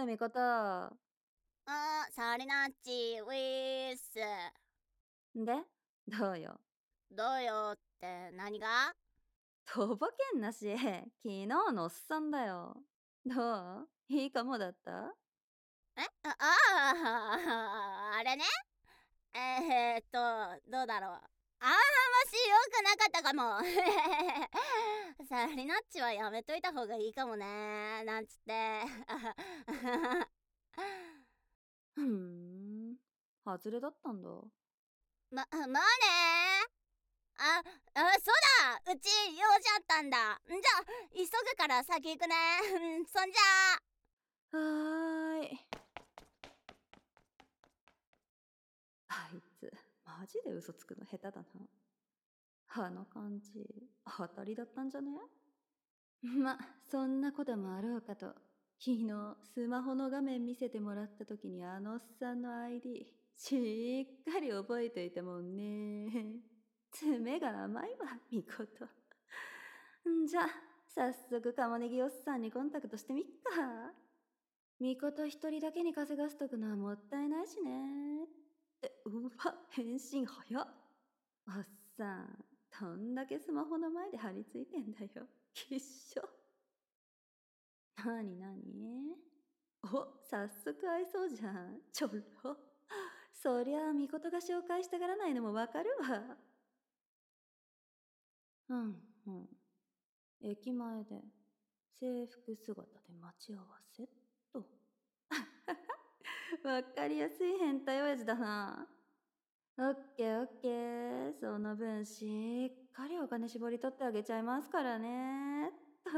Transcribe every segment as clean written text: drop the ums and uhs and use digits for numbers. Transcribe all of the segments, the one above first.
味方。 サリナッチ、ウィース。 で、どうよ。 どうよって何が？ とぼけんなし、昨日のおっさんだよ。どう？いいかもだった？ あれね。どうだろう。あんまし良くなかったかも。サリナッチはやめといた方がいいかもね。なんつって。 外れだったんだ。 まあねそうだ、うち用事あったんだ。じゃあ急ぐから先行くね。そんじゃはーい。あいつ、マジで嘘つくの下手だな。あの感じ、当たりだったんじゃね？ま、そんなこともあろうかと、昨日スマホの画面見せてもらった時にあのおっさんの ID、しっかり覚えていたもんね。爪が甘いわ、みこと。じゃ、早速カモネギおっさんにコンタクトしてみっか。みこと一人だけに稼がすとくのはもったいないしね。って、うわ、返信早っ。おっさん、どんだけスマホの前で張り付いてんだよ。きっしょ。なになに？お、早速会いそうじゃん。ちょろ。そりゃあ、みことが紹介したがらないのもわかるわ。駅前で制服姿で待ち合わせっと。わかりやすい変態親父だな。オッケーオッケー。その分しっかりお金絞り取ってあげちゃいますからね。と。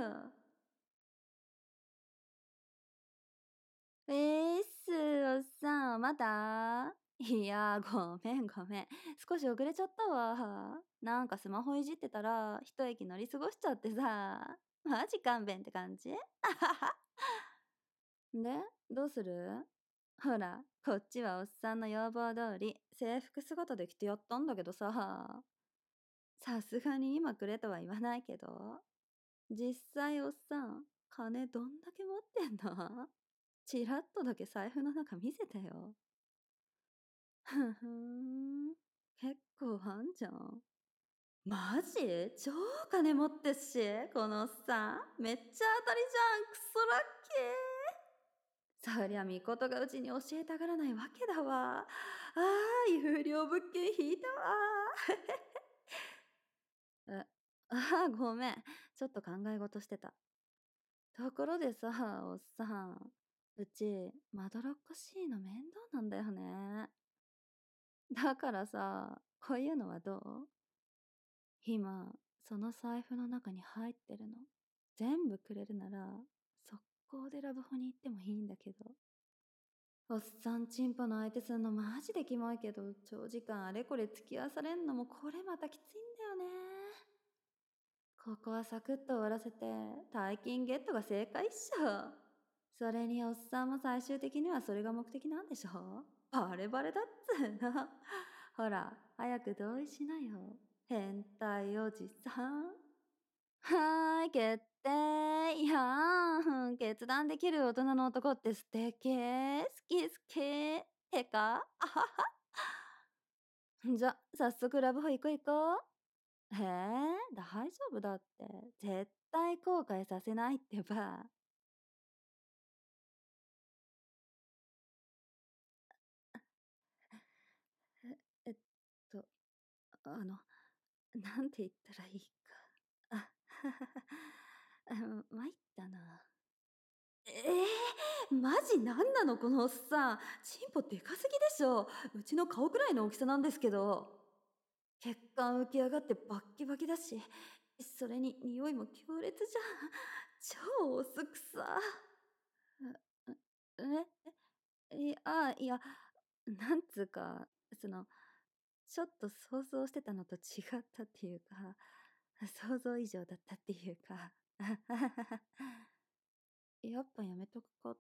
おっさん、また？いや、ごめんごめん。少し遅れちゃったわ。なんかスマホいじってたら、一駅乗り過ごしちゃってさ。マジ勘弁って感じ？で、どうする？ほら、こっちはおっさんの要望通り、制服姿で着てやったんだけどさ。さすがに今くれとは言わないけど。実際おっさん、金どんだけ持ってんの？チラッとだけ財布の中見せてよ。ふふん。結構あんじゃん。マジ？超金持ってっし、このおっさん。めっちゃ当たりじゃん。クソラッキー。そりゃ、みことがうちに教えたがらないわけだわ。有料物件引いたわ。ごめん。ちょっと考え事してた。ところでさ、おっさん。うち、まどろっこしいの面倒なんだよね。だからさ、こういうのはどう？今、その財布の中に入ってるの。全部くれるなら、速攻でラブホに行ってもいいんだけど。おっさんチンポの相手すんのマジでキモいけど、長時間あれこれ付き合わされんのもこれまたきついんだよね。ここはサクッと終わらせて、大金ゲットが正解っしょ。それにおっさんも最終的にはそれが目的なんでしょ？バレバレだっつーの。ほら、早く同意しなよ。変態おじさん。はーい、決定。いや決断できる大人の男って素敵。好き好き。てか、あはは。じゃ、早速ラブホ行こう行こう。大丈夫だって。絶対後悔させないってば。えっと、あの、なんて言ったらいいか。あ、ははは。参ったな。マジなんなのこのおっさん。チンポでかすぎでしょ。うちの顔くらいの大きさなんですけど。血管浮き上がってバッキバキだし、それに匂いも強烈じゃん。超オスくさ。いや、なんつうか、その、ちょっと想像してたのと違ったっていうか、想像以上だったっていうか。やっぱやめとくかって。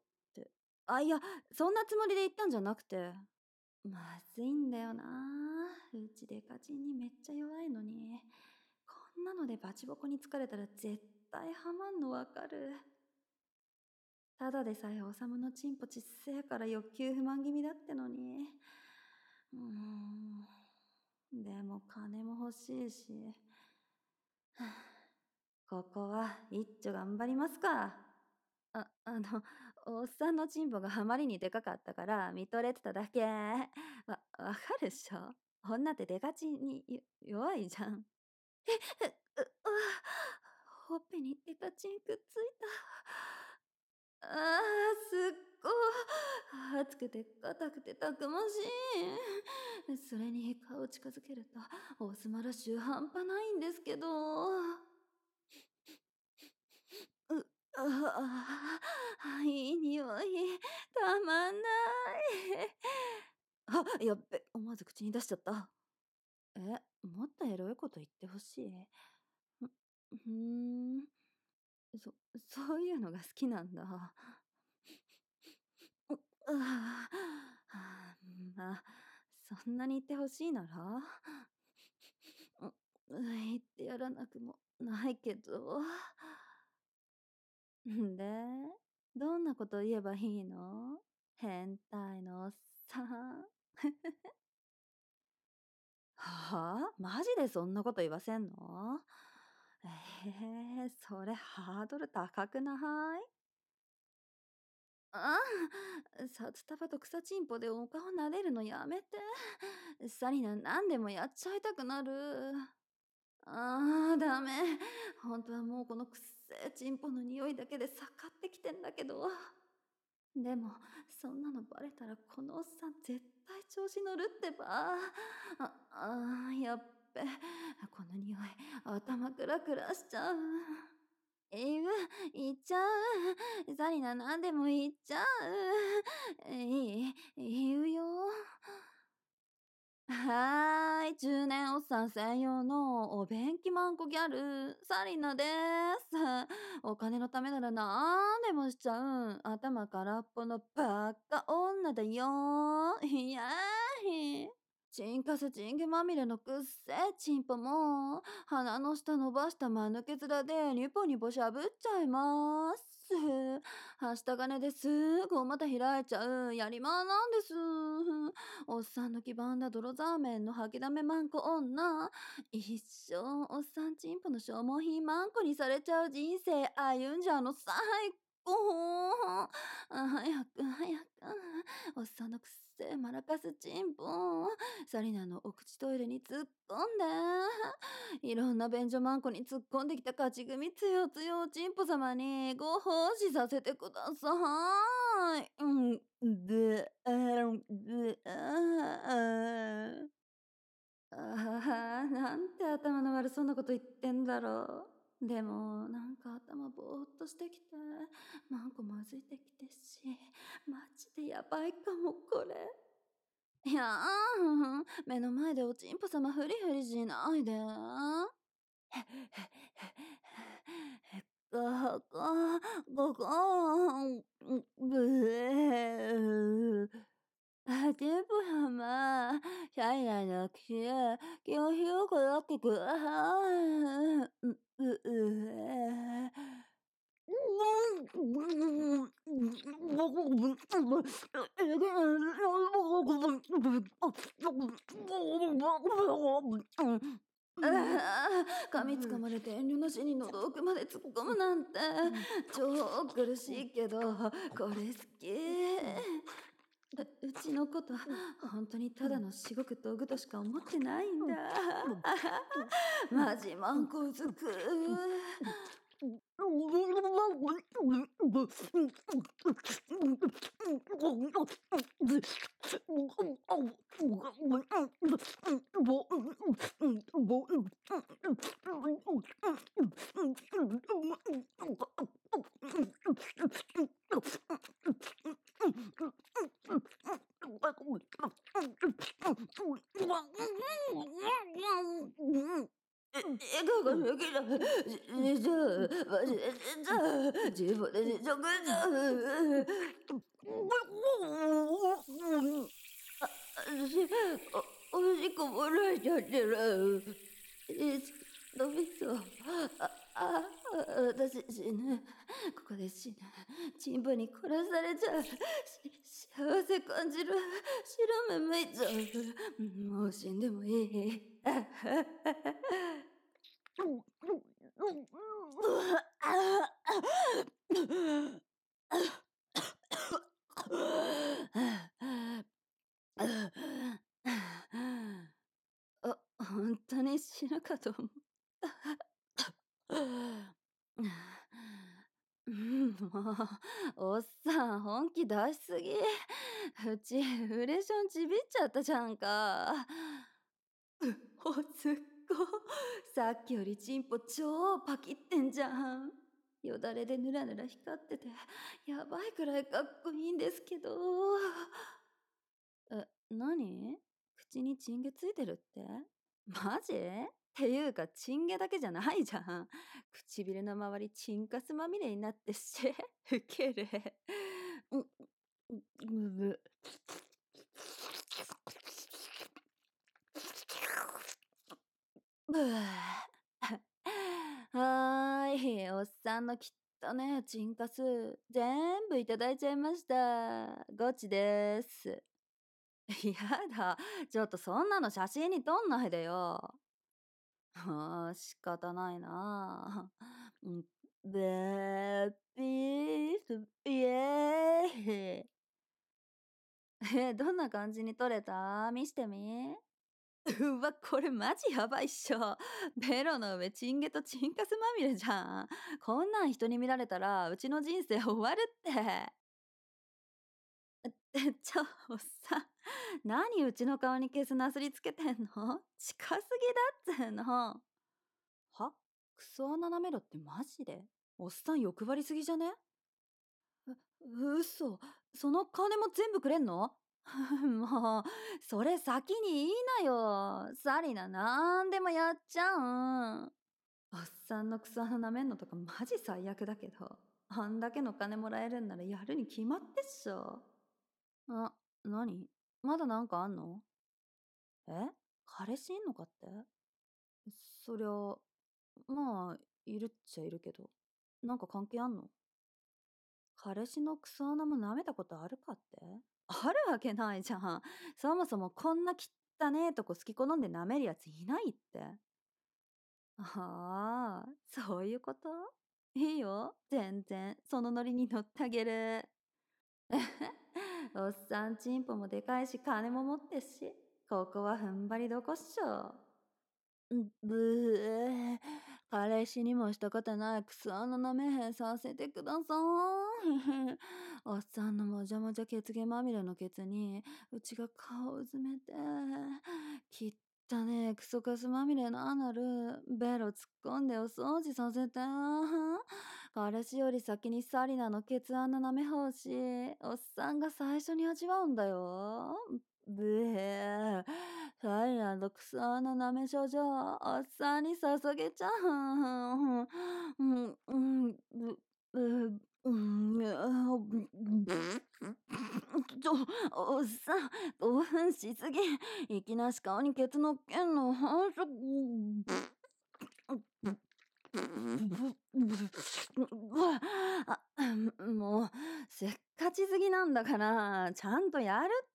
いや、そんなつもりで言ったんじゃなくて。まずいんだよな。うちデカチンにめっちゃ弱いのに。こんなのでバチボコに疲れたら絶対ハマんのわかる。 ただでさえおさむのチンポちっせえから欲求不満気味だってのに。でも金も欲しいし。ここは一丁頑張りますか。おっさんのチンポがあまりにでかかったから見とれてただけ。わかるっしょ。女ってでかちに弱いじゃん。ほっぺにデカチンくっついた。すっごい熱くて硬くてたくましい。それに顔近づけるとオスマラッシュ半端ないんですけど。いい匂い。たまんない。やっべ、思わず口に出しちゃった。もっとエロいこと言ってほしい。ふーん。そういうのが好きなんだ。まあ、そんなに言ってほしいなら、言ってやらなくもないけど。で、どんなこと言えばいいの？変態のおっさん。マジでそんなこと言わせんの？それハードル高くない？札束と草チンポでお顔撫でるのやめて。サリナ何でもやっちゃいたくなる。ダメ。本当はもうこのくっせえチンポの匂いだけでさかってきてんだけど。でも、そんなのバレたらこのおっさん絶対調子乗るってば。やっべ。この匂い、頭クラクラしちゃう。言っちゃう。サリナ何でも言っちゃう。言うよ。中年おっさん専用のお便器マンコギャル、サリナです。お金のためなら何でもしちゃう、頭空っぽのバッカ女だよ。イエーイ。チンカスチンゲまみれのくっせえチンポも、鼻の下伸ばした間抜け面でニポニポしゃぶっちゃいます。はした金ですぐお股開いちゃうやりまんなんです。おっさんの黄ばんだ泥ザーメンの吐きだめマンコ女。一生おっさんチンポの消耗品マンコにされちゃう人生歩んじゃうの最高。早く早く。おっさんのくっせえマラカスチンポ。サリナのお口トイレに突っ込んで。いろんな便所マンコに突っ込んできた勝ち組つよつよチンポ様にご奉仕させてください。なんて頭の悪そうなこと言ってんだろう。でも、なんか頭ぼーっとしてきて、マンコまずいてきてし、マジでやばいかも、これ。いや目の前でおちんぽ様フリフリしないで。ここ、ここ、ブー。チンポ様、シャイラの口へ気を広くやってください。噛みつかまれて遠慮なしに喉奥まで突っ込むなんて超苦しいけどこれ好き。うちのこと本当にただのしごく道具としか思ってないんだ。マジマンコうずく。이거 여기다 집어내 저거다. 아저씨 어디고 뭐라 하셨더라. 너무 있어. 私死ぬ。ここで死ぬ。チンポに殺されちゃう。幸せ感じる。白目向いちゃう。もう死んでもいい。本当に死ぬかと思った。もう、おっさん本気出しすぎ。うちウレションちびっちゃったじゃんか。おすっご。さっきよりチンポ超パキってんじゃん。よだれでぬらぬら光ってて、やばいくらいかっこいいんですけど。何？口にチンゲついてるって？マジ？っていうか、チンゲだけじゃないじゃん。唇の周りチンカスまみれになってし。ウケる。うん、ぶ。ぶはーい、おっさんのきったねチンカス、全部いただいちゃいました。ゴチです。やだ、ちょっとそんなの写真に撮んないでよ。仕方ないな。うん、べーぴーす、イエーイ。どんな感じに撮れた？見してみ。うわ、これマジやばいっしょ。ベロの上チンゲとチンカスまみれじゃん。こんなん人に見られたらうちの人生終わるって。おっさん。何うちの顔にケスなすりつけてんの？近すぎだっつーの。は？クソ穴なめろってマジで？おっさん欲張りすぎじゃね？嘘。その金も全部くれんの？もう、それ先に言いなよ。サリナなんでもやっちゃうん。おっさんのクソ穴なめんのとかマジ最悪だけど、あんだけの金もらえるんならやるに決まってっしょ。何？まだなんかあんの？え？彼氏いんのかって？そりゃ、まあ、いるっちゃいるけど。なんか関係あんの？彼氏のクソ穴も舐めたことあるかって？あるわけないじゃん。そもそもこんな汚ねえとこ好き好んで舐めるやついないって。ああ、そういうこと？いいよ。全然。そのノリに乗ってあげる。おっさんチンポもでかいし金も持ってっし。ここは踏ん張りどこっしょ。ぶー。彼氏にもしたことないクソの舐めへんさせてください。おっさんのもじゃもじゃ血毛まみれのケツに、うちが顔をうずめて、きったねえクソカスまみれのアナル、ベロ突っ込んでお掃除させて。彼氏より先にサリナのケツ穴舐め欲しい。おっさんが最初に味わうんだよ。ブー。サイランドクソ穴なめ症状、おっさんに捧げちゃう。うん、うん、ちょ、おっさん、興奮しすぎ。いきなし顔にケツ乗っけんの、反則。もう、せっかちすぎなんだから、ちゃんとやるって。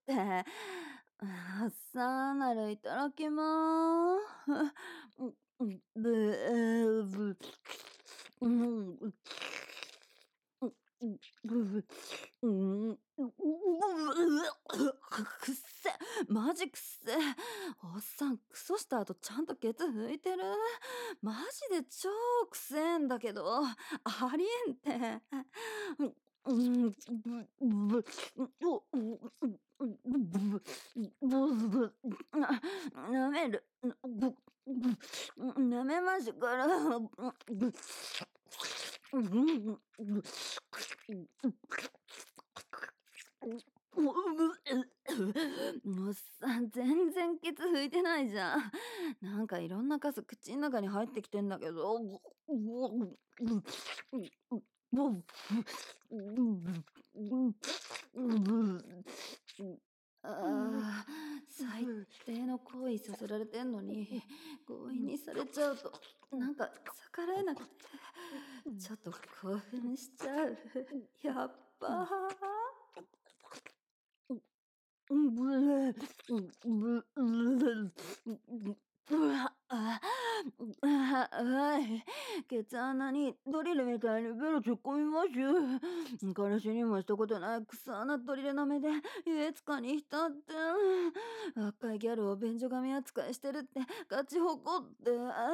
さあなるいただきまーす。ぶぶうん、うん、くっせ、マジくっせ。おっさん、クソした後ちゃんとケツ拭いてる？マジで超くせえんだけど、ありえんって。うん、ぶ、なめる、なめましゅから、もうさ、全然ケツ拭いてないじゃん。なんかいろんなカス口の中に入ってきてんだけど。ああ、最低の行為意させられてんのに、強引にされちゃうと、なんか逆らえなくて、ちょっと興奮しちゃう。やっばケツ穴にドリルみたいにベロ突っ込みます。彼氏にもしたことない草なドリルなめで優越感に浸って、若いギャルを便所神扱いしてるって勝ち誇って、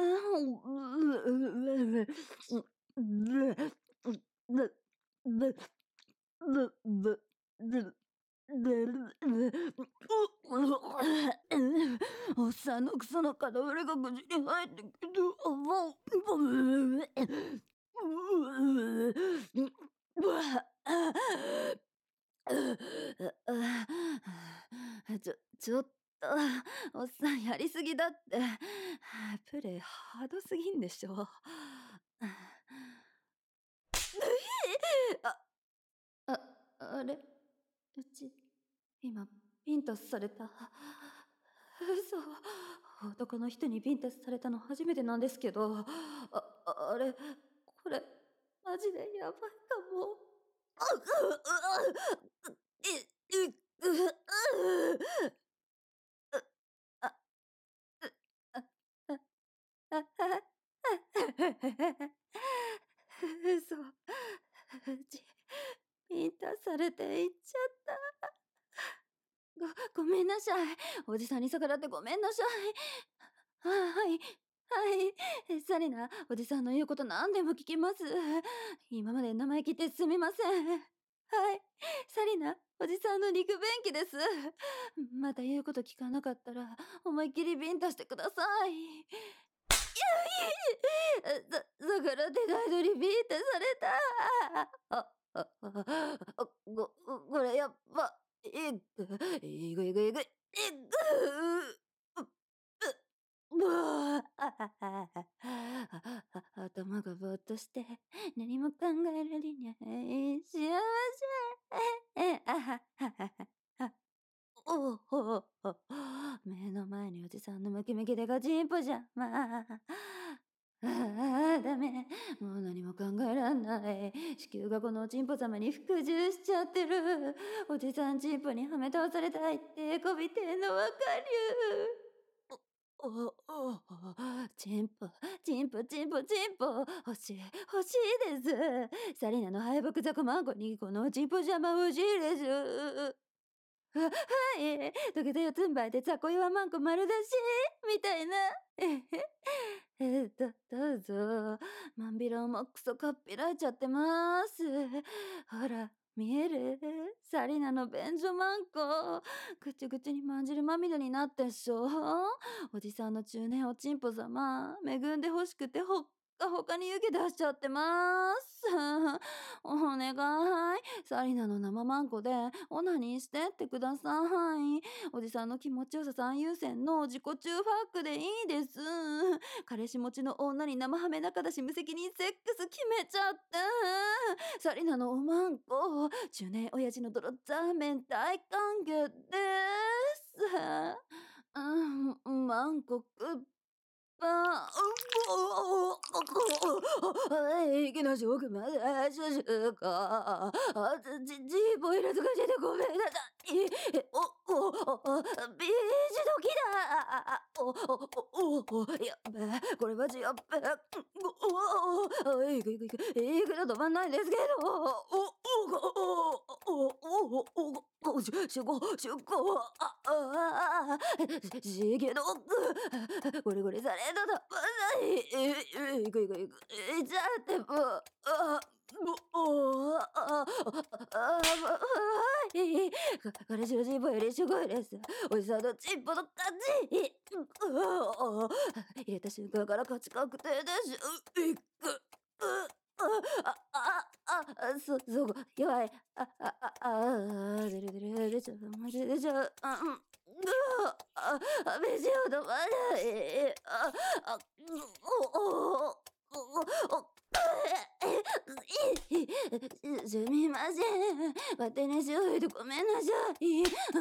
おっさんのクソの片割れが口に入ってきて、ちょっと、おっさんやりすぎだって。プレイハードすぎんでしょ。あ、あれ、うち、今、ビンタされた。嘘。男の人にビンタされたの初めてなんですけど、あれ、これ、マジでやばいかも。嘘。うち、ビンタされて行っちゃった。ごめんなさい。おじさんに逆らってごめんなさい。はい、はい。サリナ、おじさんの言うこと何でも聞きます。今まで生意気ってすみません。はい、サリナ、おじさんの肉便器です。また言うこと聞かなかったら、思いっきりビンタしてください。逆らってガイドにビンタされた。これやっぱ、いぐいぐいぐい、頭がぼーっとして何も考えられにゃい幸せ目の前におじさんのムキムキでガチンポじゃダメ。もう何も考えらんない。子宮がこのおちんぽ様に服従しちゃってる。おじさんちんぽにはめ倒されたいってこびてんのわかる。チンポ、チンポ、チンポ、チンポ。欲しいです。サリナの敗北雑魚マンコにこのチンポ邪魔欲しいです。はい。土下座四つん這いで雑魚岩マンコ丸出しみたいな。どうぞ。まんびらもクソかっぴらいちゃってます。ほら、見える？サリナの便所マンコ。ぐちゅぐちゅにまんじるまみれになったっしょ。おじさんの中年おちんぽ様、恵んで欲しくてほっかほかに湯気出しちゃってます。お願い。サリナの生マンコでオナニーしてってください。おじさんの気持ちよさ最優先の自己中ファックでいいです。彼氏持ちの女に生ハメ仲だし無責任セックス決めちゃって。サリナのおまんこ、中年親父の泥ザーメン大歓迎です。マンコくっいきなし奥までシュシュか。ジーボイルとかしてごめんなさい。ビーチ時だ。やっべ、これマジやっべ。いくいくいく、いくの止まんないですけど。出航、しげどく、ゴリゴリされただばない。いくいくいく、いっちゃっても、彼氏のチンポよりすごいです。おじさんのチンポの感じ。入れた瞬間から価値確定です。いく。そうか、弱い。出ちゃう、マジで出ちゃう。飯を飲まない。 すみません。勝手にしおいてごめんなさい。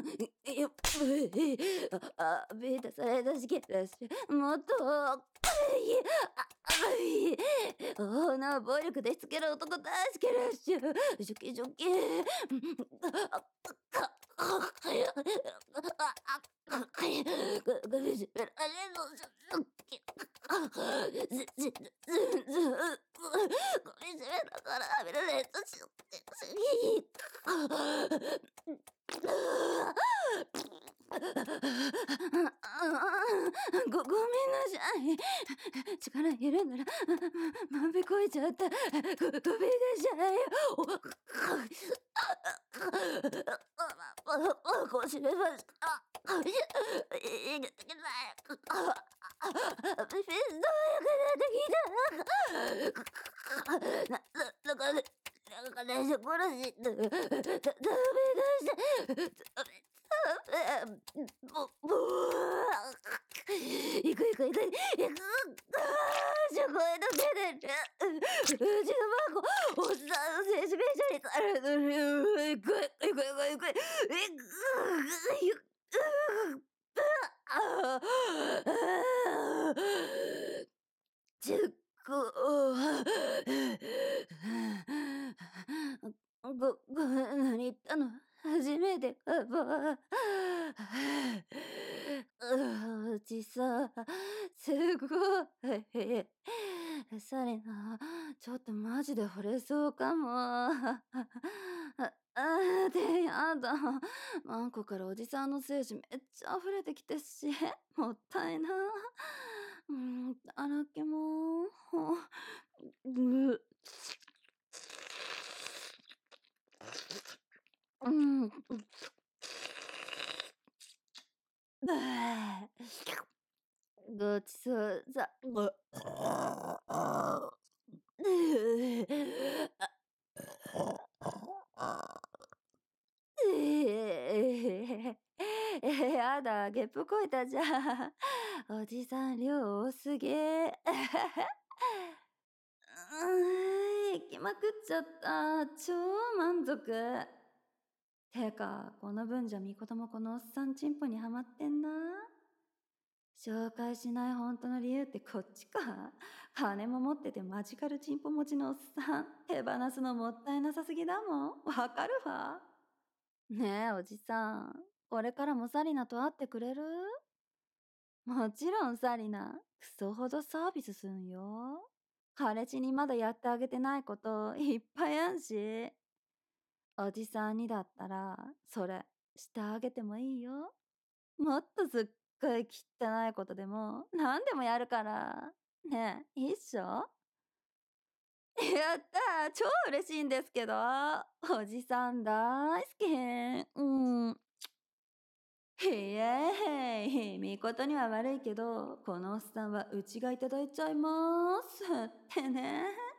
ビータされたしけらし、もっと、女を暴力でしつける男大好きらしゅ。ジョキジョキ。ごめんなさい。力入れるなら、まべこいちゃった。ごめんなさい。腰めました。いけない。ピストルが出てきた。なんかね、殺し、ダメだして、行く。すごいの出てる。うちの孫、おっさんの精神病者にされてる。行く。10個。何言ったの初めてかも。おじさん、すごい。サリナ、ちょっとマジで惚れそうかも。で、やだ。マンコからおじさんの精子めっちゃ溢れてきてし、もったいな。だらけも。ぐ、うん。ごちそうさま。やだ、ゲップこいたじゃん。おじさん量多すぎ。行きまくっちゃった。超満足。てか、この分じゃみこともこのおっさんチンポにハマってんな。紹介しない本当の理由ってこっちか。金も持っててマジカルチンポ持ちのおっさん。手放すのもったいなさすぎだもん。わかるわ。ねえ、おじさん。これからもサリナと会ってくれる？もちろんサリナ。クソほどサービスすんよ。彼氏にまだやってあげてないこといっぱいあんし。おじさんにだったら、それ、してあげてもいいよ。もっとすっごい汚いことでも、何でもやるから。ねえ、いいっしょ？やったー、超嬉しいんですけど。おじさん大好き。へえへい、みことには悪いけど、このおっさんはうちがいただいちゃいます。ってね。